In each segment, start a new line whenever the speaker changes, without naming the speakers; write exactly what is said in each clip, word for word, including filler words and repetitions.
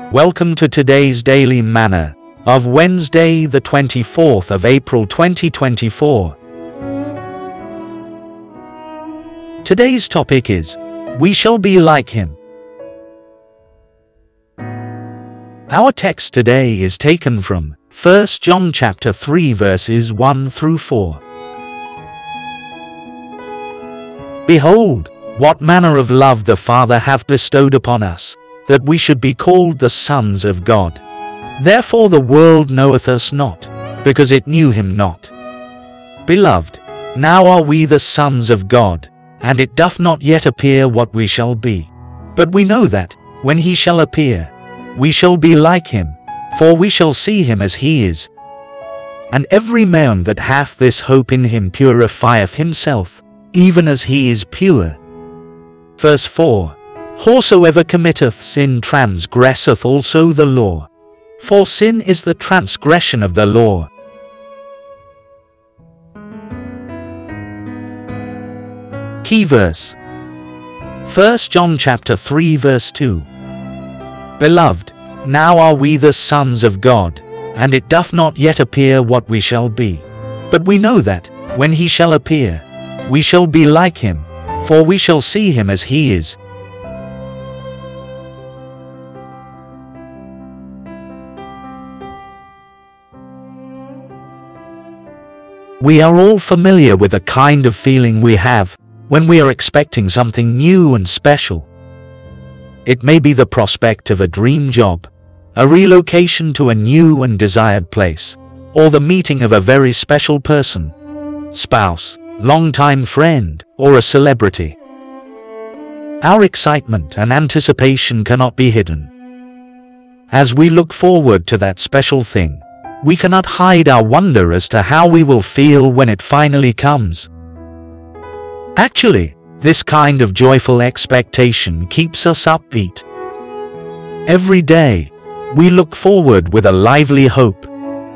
Welcome to today's Daily Manna of Wednesday, the twenty-fourth of April twenty twenty-four. Today's topic is, We shall be like him. Our text today is taken from First John chapter three verses one through four. Behold, what manner of love the Father hath bestowed upon us, that we should be called the sons of God. Therefore the world knoweth us not, because it knew him not. Beloved, now are we the sons of God, and it doth not yet appear what we shall be. But we know that, when he shall appear, we shall be like him, for we shall see him as he is. And every man that hath this hope in him purifieth himself, even as he is pure. Verse four. Whosoever committeth sin transgresseth also the law, for sin is the transgression of the law. Key verse. First John chapter three verse two. Beloved, now are we the sons of God, and it doth not yet appear what we shall be. But we know that, when he shall appear, we shall be like him, for we shall see him as he is. We are all familiar with the kind of feeling we have when we are expecting something new and special. It may be the prospect of a dream job, a relocation to a new and desired place, or the meeting of a very special person, spouse, longtime friend, or a celebrity. Our excitement and anticipation cannot be hidden. As we look forward to that special thing, we cannot hide our wonder as to how we will feel when it finally comes. Actually, this kind of joyful expectation keeps us upbeat. Every day, we look forward with a lively hope.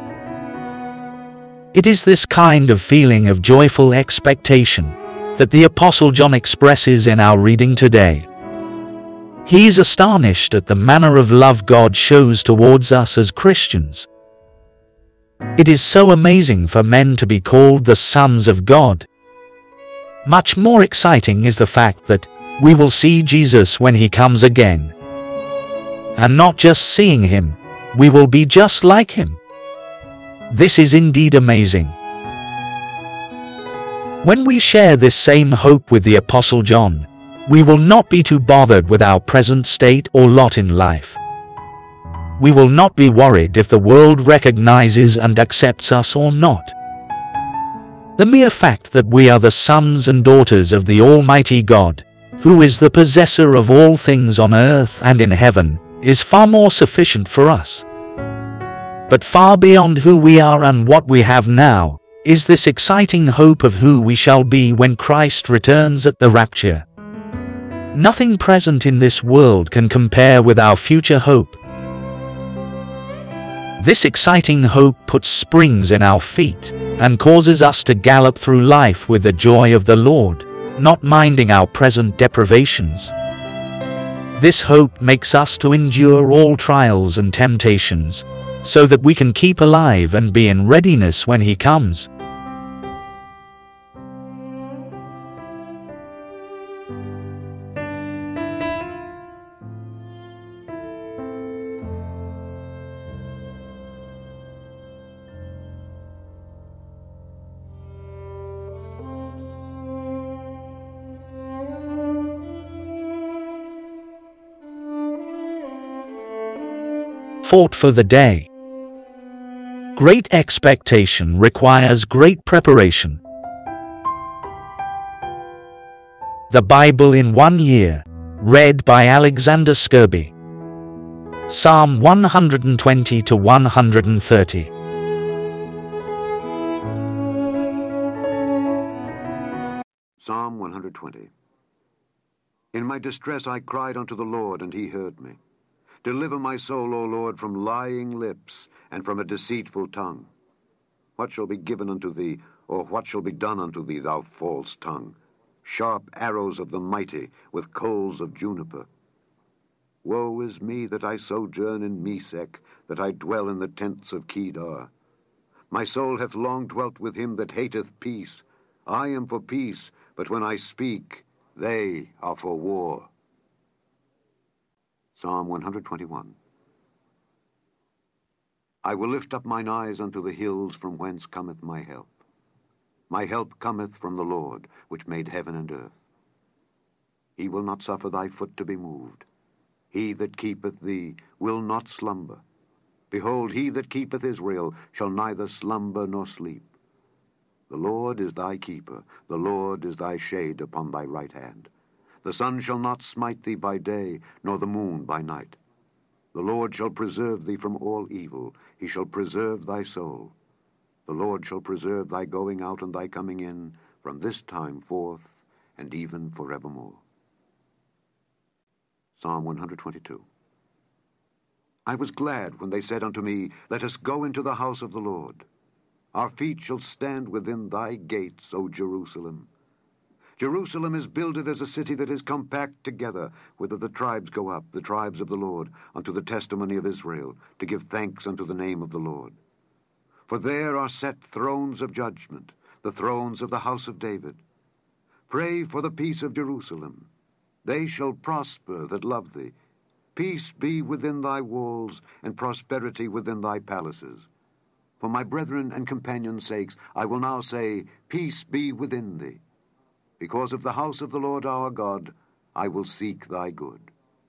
It is this kind of feeling of joyful expectation that the Apostle John expresses in our reading today. He is astonished at the manner of love God shows towards us as Christians. It is so amazing for men to be called the sons of God. Much more exciting is the fact that we will see Jesus when he comes again. And not just seeing him, we will be just like him. This is indeed amazing. When we share this same hope with the Apostle John, we will not be too bothered with our present state or lot in life. We will not be worried if the world recognizes and accepts us or not. The mere fact that we are the sons and daughters of the Almighty God, who is the possessor of all things on earth and in heaven, is far more sufficient for us. But far beyond who we are and what we have now, is this exciting hope of who we shall be when Christ returns at the rapture. Nothing present in this world can compare with our future hope. This exciting hope puts springs in our feet and causes us to gallop through life with the joy of the Lord, not minding our present deprivations. This hope makes us to endure all trials and temptations, so that we can keep alive and be in readiness when he comes. Thought for the day. Great expectation requires great preparation. The Bible in one year, read by Alexander Scourby. Psalm one hundred twenty to one hundred thirty.
Psalm one hundred twenty. In my distress I cried unto the Lord, and he heard me. Deliver my soul, O Lord, from lying lips, and from a deceitful tongue. What shall be given unto thee, or what shall be done unto thee, thou false tongue? Sharp arrows of the mighty, with coals of juniper. Woe is me that I sojourn in Mesech, that I dwell in the tents of Kedar. My soul hath long dwelt with him that hateth peace. I am for peace, but when I speak, they are for war. Psalm one hundred twenty-one. I will lift up mine eyes unto the hills, from whence cometh my help. My help cometh from the Lord, which made heaven and earth. He will not suffer thy foot to be moved. He that keepeth thee will not slumber. Behold, he that keepeth Israel shall neither slumber nor sleep. The Lord is thy keeper, the Lord is thy shade upon thy right hand. The sun shall not smite thee by day, nor the moon by night. The Lord shall preserve thee from all evil. He shall preserve thy soul. The Lord shall preserve thy going out and thy coming in, from this time forth, and even forevermore. Psalm one hundred twenty-two. I was glad when they said unto me, Let us go into the house of the Lord. Our feet shall stand within thy gates, O Jerusalem. Jerusalem is builded as a city that is compact together, whither the tribes go up, the tribes of the Lord, unto the testimony of Israel, to give thanks unto the name of the Lord. For there are set thrones of judgment, the thrones of the house of David. Pray for the peace of Jerusalem. They shall prosper that love thee. Peace be within thy walls, and prosperity within thy palaces. For my brethren and companions' sakes, I will now say, Peace be within thee. Because of the house of the Lord our God, I will seek thy good.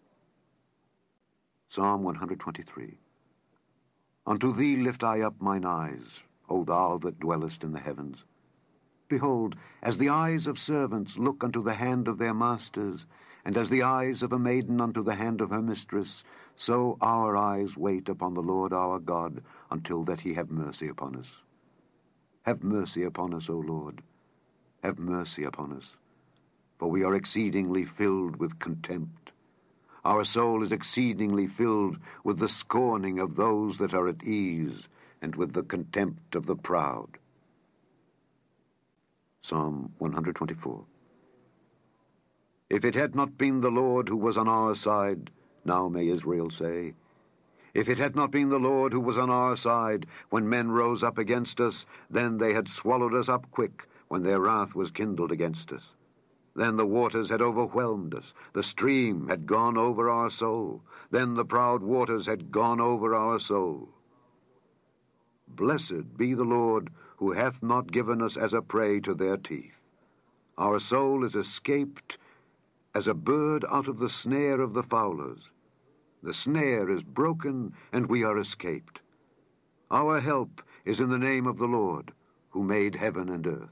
Psalm one hundred twenty-three. Unto thee lift I up mine eyes, O thou that dwellest in the heavens. Behold, as the eyes of servants look unto the hand of their masters, and as the eyes of a maiden unto the hand of her mistress, so our eyes wait upon the Lord our God, until that he have mercy upon us. Have mercy upon us, O Lord. Have mercy upon us, for we are exceedingly filled with contempt. Our soul is exceedingly filled with the scorning of those that are at ease, and with the contempt of the proud. Psalm one hundred twenty-four. If it had not been the Lord who was on our side, now may Israel say, if it had not been the Lord who was on our side, when men rose up against us, then they had swallowed us up quick, when their wrath was kindled against us. Then the waters had overwhelmed us, the stream had gone over our soul, then the proud waters had gone over our soul. Blessed be the Lord, who hath not given us as a prey to their teeth. Our soul is escaped as a bird out of the snare of the fowlers. The snare is broken, and we are escaped. Our help is in the name of the Lord, who made heaven and earth.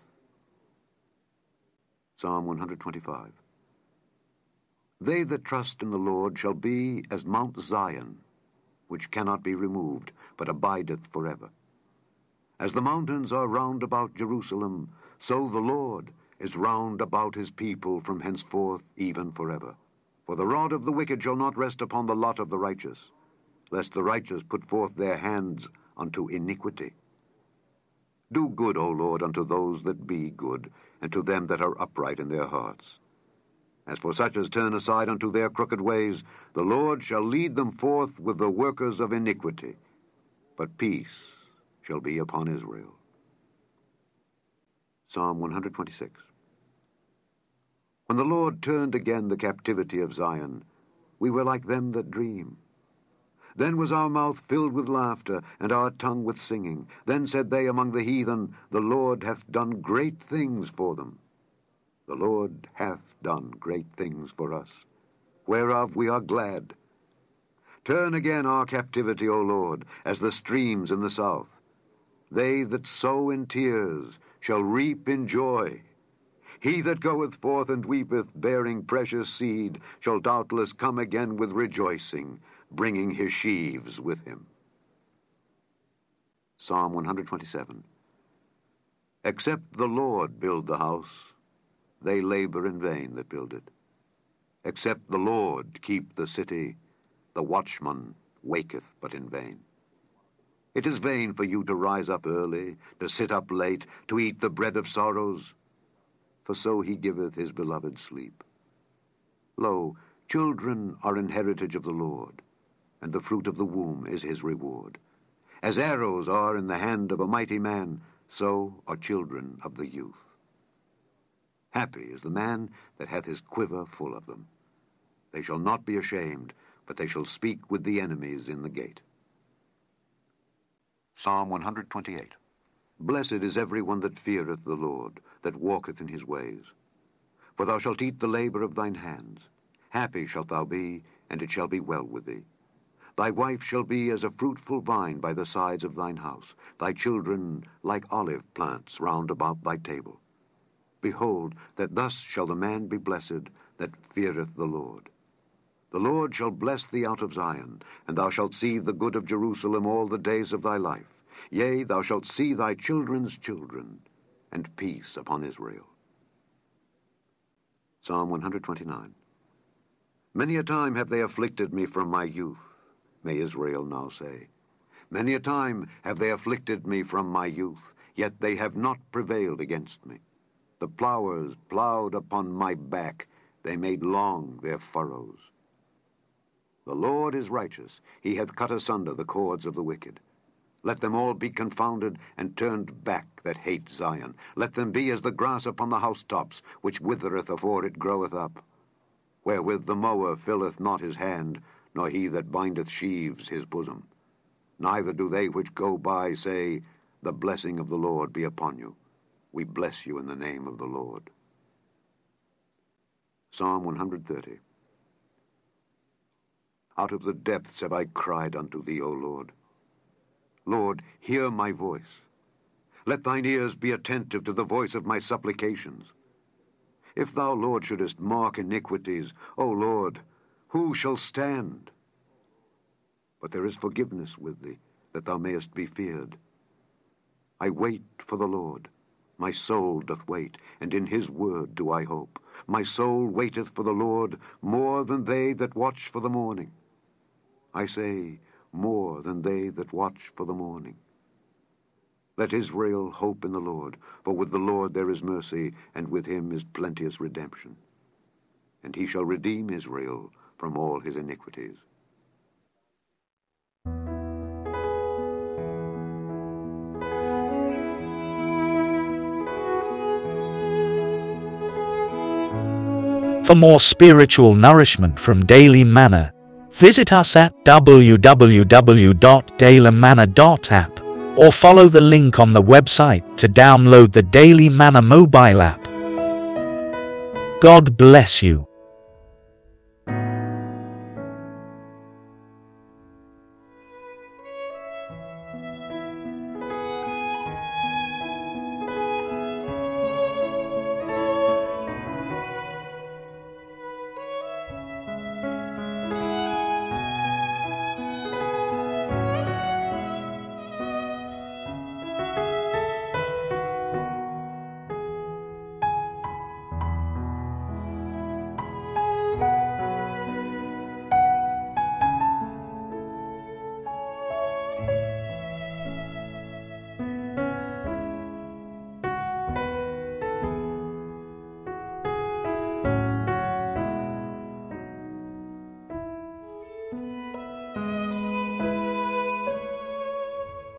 Psalm one hundred twenty-five. They that trust in the Lord shall be as Mount Zion, which cannot be removed, but abideth forever. As the mountains are round about Jerusalem, so the Lord is round about his people from henceforth even forever. For the rod of the wicked shall not rest upon the lot of the righteous, lest the righteous put forth their hands unto iniquity. Do good, O Lord, unto those that be good, and to them that are upright in their hearts. As for such as turn aside unto their crooked ways, the Lord shall lead them forth with the workers of iniquity, but peace shall be upon Israel. Psalm one hundred twenty-six. When the Lord turned again the captivity of Zion, we were like them that dream. Then was our mouth filled with laughter, and our tongue with singing. Then said they among the heathen, The Lord hath done great things for them. The Lord hath done great things for us, whereof we are glad. Turn again our captivity, O Lord, as the streams in the south. They that sow in tears shall reap in joy. He that goeth forth and weepeth, bearing precious seed, shall doubtless come again with rejoicing, bringing his sheaves with him. Psalm one hundred twenty-seven. Except the Lord build the house, they labor in vain that build it. Except the Lord keep the city, the watchman waketh but in vain. It is vain for you to rise up early, to sit up late, to eat the bread of sorrows, for so he giveth his beloved sleep. Lo, Children are an heritage of the Lord, and the fruit of the womb is his reward. As arrows are in the hand of a mighty man, so are children of the youth. Happy is the man that hath his quiver full of them. They shall not be ashamed, but they shall speak with the enemies in the gate. Psalm one hundred twenty-eight. Blessed is every one that feareth the Lord, that walketh in his ways. For thou shalt eat the labor of thine hands. Happy shalt thou be, and it shall be well with thee. Thy wife shall be as a fruitful vine by the sides of thine house, thy children like olive plants round about thy table. Behold, that thus shall the man be blessed that feareth the Lord. The Lord shall bless thee out of Zion, and thou shalt see the good of Jerusalem all the days of thy life. Yea, thou shalt see thy children's children, and peace upon Israel. Psalm one hundred twenty-nine. Many a time have they afflicted me from my youth, may Israel now say. Many a time have they afflicted me from my youth, yet they have not prevailed against me. The plowers plowed upon my back, they made long their furrows. The Lord is righteous, he hath cut asunder the cords of the wicked. Let them all be confounded and turned back that hate Zion. Let them be as the grass upon the housetops, which withereth afore it groweth up, wherewith the mower filleth not his hand, nor he that bindeth sheaves his bosom. Neither do they which go by say, The blessing of the Lord be upon you. We bless you in the name of the Lord. Psalm one hundred thirty. Out of the depths have I cried unto thee, O Lord. Lord, hear my voice. Let thine ears be attentive to the voice of my supplications. If thou, Lord, shouldest mark iniquities, O Lord, who shall stand? But there is forgiveness with thee, that thou mayest be feared. I wait for the Lord. My soul doth wait, and in his word do I hope. My soul waiteth for the Lord more than they that watch for the morning. I say, more than they that watch for the morning. Let Israel hope in the Lord, for with the Lord there is mercy, and with him is plenteous redemption. And he shall redeem Israel from all his iniquities.
For more spiritual nourishment from Daily Manna, visit us at w w w dot daily manna dot app or follow the link on the website to download the Daily Manna mobile app. God bless you.